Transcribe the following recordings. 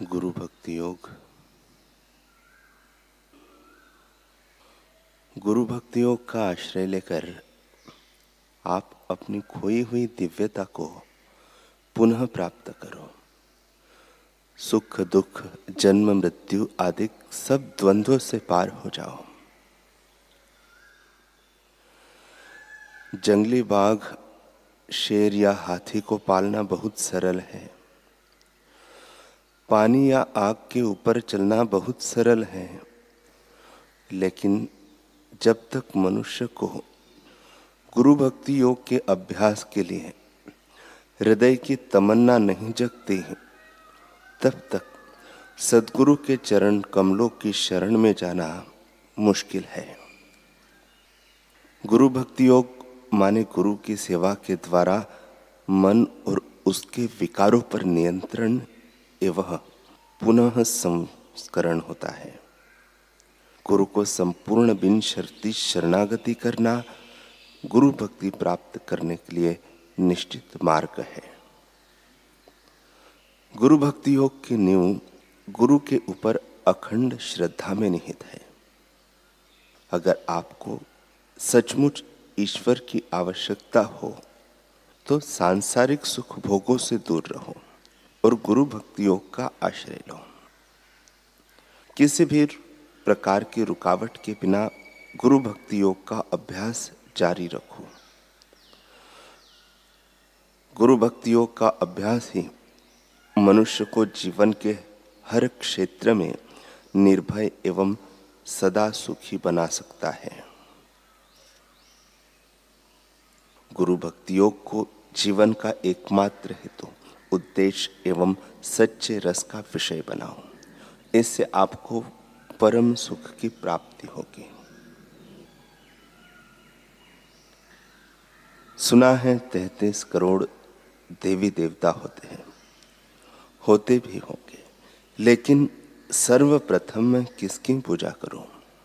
गुरु भक्ति योग। गुरु भक्ति योग का आश्रय लेकर आप अपनी खोई हुई दिव्यता को पुनः प्राप्त करो। सुख दुख, जन्म मृत्यु आदि सब द्वंद्वों से पार हो जाओ। जंगली बाघ, शेर या हाथी को पालना बहुत सरल है। पानी या आग के ऊपर चलना बहुत सरल है, लेकिन जब तक मनुष्य को गुरु भक्ति योग के अभ्यास के लिए हृदय की तमन्ना नहीं जगती, तब तक सद्गुरु के चरण कमलों की शरण में जाना मुश्किल है। गुरु भक्ति योग माने गुरु की सेवा के द्वारा मन और उसके विकारों पर नियंत्रण एवं पुनः संस्करण होता है। गुरु को संपूर्ण बिन शर्ती शरणागति करना गुरु भक्ति प्राप्त करने के लिए निश्चित मार्ग है। गुरु भक्ति योग की नींव गुरु के ऊपर अखंड श्रद्धा में निहित है। अगर आपको सचमुच ईश्वर की आवश्यकता हो तो सांसारिक सुख भोगों से दूर रहो और गुरु भक्ति योग का आश्रय लो। किसी भी प्रकार की रुकावट के बिना गुरु भक्ति योग का अभ्यास जारी रखो। गुरु भक्ति योग का अभ्यास ही मनुष्य को जीवन के हर क्षेत्र में निर्भय एवं सदा सुखी बना सकता है। गुरु भक्ति योग को जीवन का एकमात्र हेतु, उद्देश्य एवं सच्चे रस का विषय बनाओ। इससे आपको परम सुख की प्राप्ति होगी। सुना है 33 करोड़ देवी देवता होते हैं, होते भी होंगे, लेकिन सर्वप्रथम मैं किसकी पूजा करूं?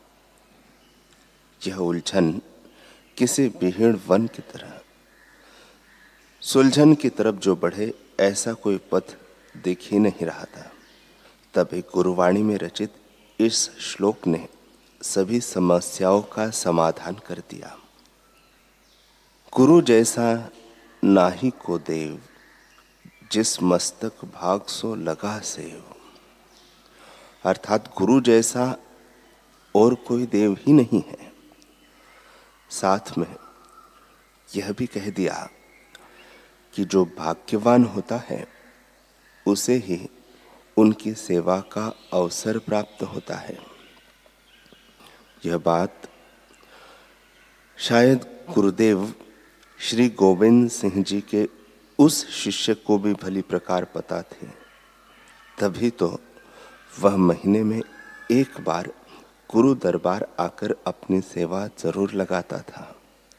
यह उलझन किसी विहीण वन की तरह सुलझन की तरफ जो बढ़े, ऐसा कोई पथ दिख ही नहीं रहा था। तभी गुरुवाणी में रचित इस श्लोक ने सभी समस्याओं का समाधान कर दिया। गुरु जैसा नाहि को देव, जिस मस्तक भाग सो लगा सेव। अर्थात गुरु जैसा और कोई देव ही नहीं है। साथ में यह भी कह दिया कि जो भाग्यवान होता है उसे ही उनकी सेवा का अवसर प्राप्त होता है। यह बात शायद गुरुदेव श्री गोविंद सिंह जी के उस शिष्य को भी भली प्रकार पता थी। तभी तो वह महीने में एक बार गुरु दरबार आकर अपनी सेवा जरूर लगाता था।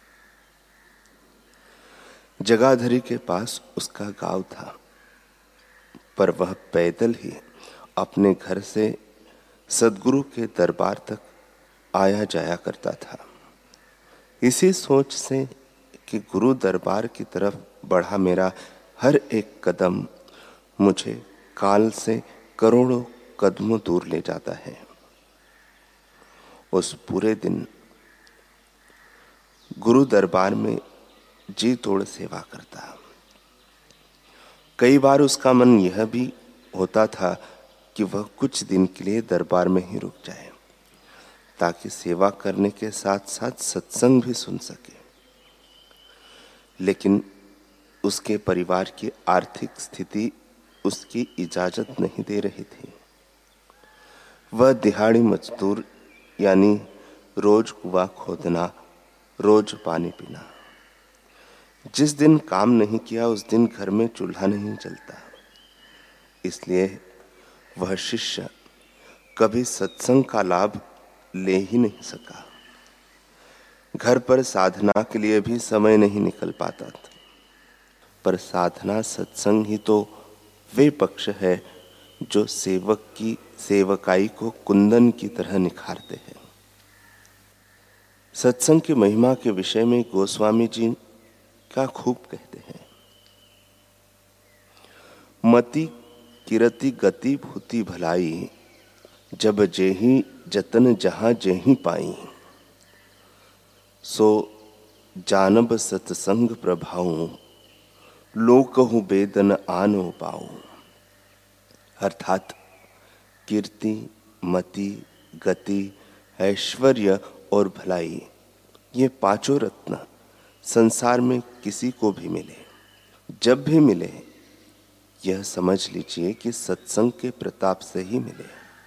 जगाधरी के पास उसका गांव था, पर वह पैदल ही अपने घर से सद्गुरु के दरबार तक आया जाया करता था। इसी सोच से कि गुरु दरबार की तरफ बढ़ा मेरा हर एक कदम मुझे काल से करोड़ों कदमों दूर ले जाता है। उस पूरे दिन गुरु दरबार में जी तोड़ सेवा करता। कई बार उसका मन यह भी होता था कि वह कुछ दिन के लिए दरबार में ही रुक जाए, ताकि सेवा करने के साथ साथ सत्संग भी सुन सके। लेकिन उसके परिवार की आर्थिक स्थिति उसकी इजाजत नहीं दे रही थी। वह दिहाड़ी मजदूर, यानी रोज कुआं खोदना, रोज पानी पीना। जिस दिन काम नहीं किया उस दिन घर में चूल्हा नहीं जलता। इसलिए वह शिष्य कभी सत्संग का लाभ ले ही नहीं सका। घर पर साधना के लिए भी समय नहीं निकल पाता था। पर साधना सत्संग ही तो वे पक्ष है जो सेवक की सेवकाई को कुंदन की तरह निखारते हैं। सत्संग की महिमा के विषय में गोस्वामी जी क्या खूब कहते हैं। मति किरति गति भूति भलाई, जब जेहि जतन जहाँ जेहि पाई, सो जानब सतसंग प्रभाऊ, लोकहु बेदन आनो पाऊं। अर्थात कीर्ति, मति, गति, ऐश्वर्य और भलाई, ये पांचों रत्न संसार में किसी को भी मिले, जब भी मिले, यह समझ लीजिए कि सत्संग के प्रताप से ही मिले।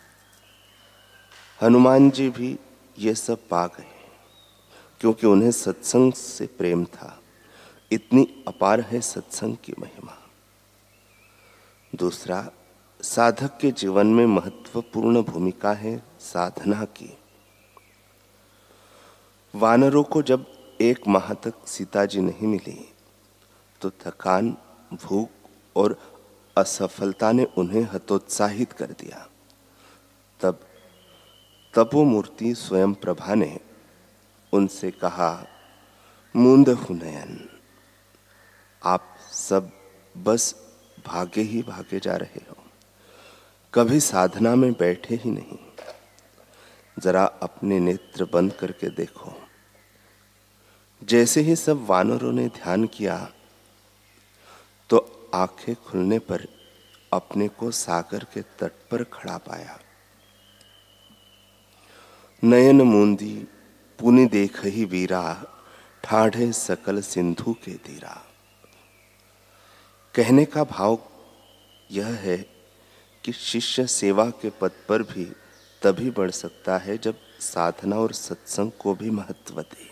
हनुमान जी भी ये सब पा गए, क्योंकि उन्हें सत्संग से प्रेम था। इतनी अपार है सत्संग की महिमा। दूसरा, साधक के जीवन में महत्वपूर्ण भूमिका है साधना की। वानरों को जब 1 माह तक सीता जी नहीं मिली, तो थकान, भूख और असफलता ने उन्हें हतोत्साहित कर दिया। तब तपोमूर्ति स्वयं प्रभा ने उनसे कहा, मूंद नयन, आप सब बस भागे ही भागे जा रहे हो, कभी साधना में बैठे ही नहीं। जरा अपने नेत्र बंद करके देखो। जैसे ही सब वानरों ने ध्यान किया, तो आंखें खुलने पर अपने को सागर के तट पर खड़ा पाया। नयन मूंदी पुनि देखहि वीरा, ठाढ़े सकल सिंधु के तीरा। कहने का भाव यह है कि शिष्य सेवा के पद पर भी तभी बढ़ सकता है जब साधना और सत्संग को भी महत्व दे।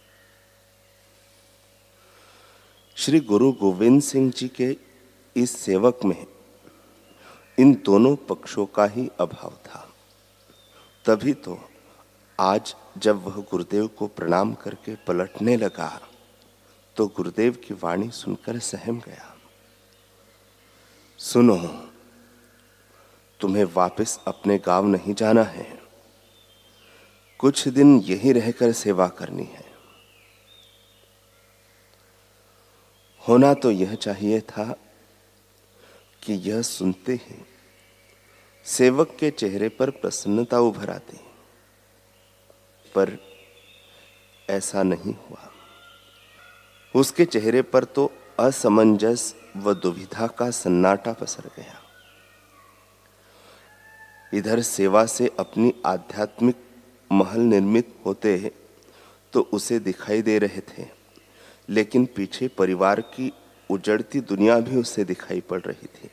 श्री गुरु गोविंद सिंह जी के इस सेवक में इन दोनों पक्षों का ही अभाव था। तभी तो आज जब वह गुरुदेव को प्रणाम करके पलटने लगा, तो गुरुदेव की वाणी सुनकर सहम गया। सुनो, तुम्हें वापस अपने गांव नहीं जाना है, कुछ दिन यहीं रहकर सेवा करनी है। होना तो यह चाहिए था कि यह सुनते ही सेवक के चेहरे पर प्रसन्नता उभर आती, पर ऐसा नहीं हुआ। उसके चेहरे पर तो असमंजस व दुविधा का सन्नाटा पसर गया। इधर सेवा से अपनी आध्यात्मिक महल निर्मित होते तो उसे दिखाई दे रहे थे, लेकिन पीछे परिवार की उजड़ती दुनिया भी उसे दिखाई पड़ रही थी।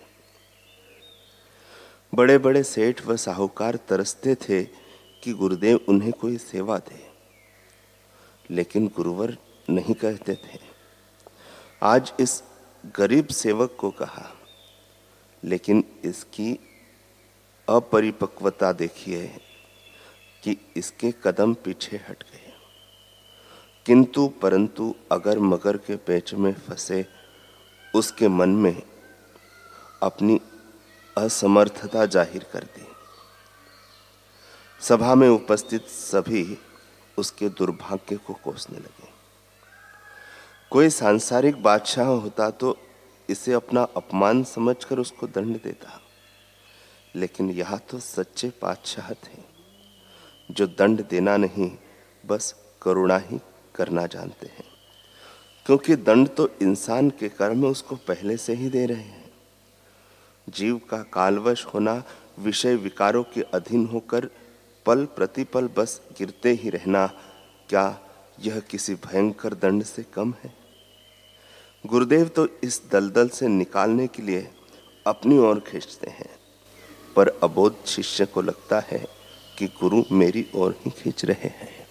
बड़े बड़े सेठ व साहूकार तरसते थे कि गुरुदेव उन्हें कोई सेवा दे, लेकिन गुरुवर नहीं कहते थे। आज इस गरीब सेवक को कहा, लेकिन इसकी अपरिपक्वता देखिए कि इसके कदम पीछे हट गए। किंतु परंतु अगर मगर के पेच में फंसे उसके मन में अपनी असमर्थता जाहिर कर दी। सभा में उपस्थित सभी उसके दुर्भाग्य को कोसने लगे। कोई सांसारिक बादशाह होता तो इसे अपना अपमान समझकर उसको दंड देता, लेकिन यहाँ तो सच्चे बादशाह थे जो दंड देना नहीं, बस करुणा ही करना जानते हैं, क्योंकि दंड तो इंसान के कर्म उसको पहले से ही दे रहे हैं। जीव का कालवश होना, विषय विकारों के अधीन होकर पल प्रतिपल बस गिरते ही रहना, क्या यह किसी भयंकर दंड से कम है? गुरुदेव तो इस दलदल से निकालने के लिए अपनी ओर खींचते हैं, पर अबोध शिष्य को लगता है कि गुरु मेरी ओर ही खींच रहे हैं।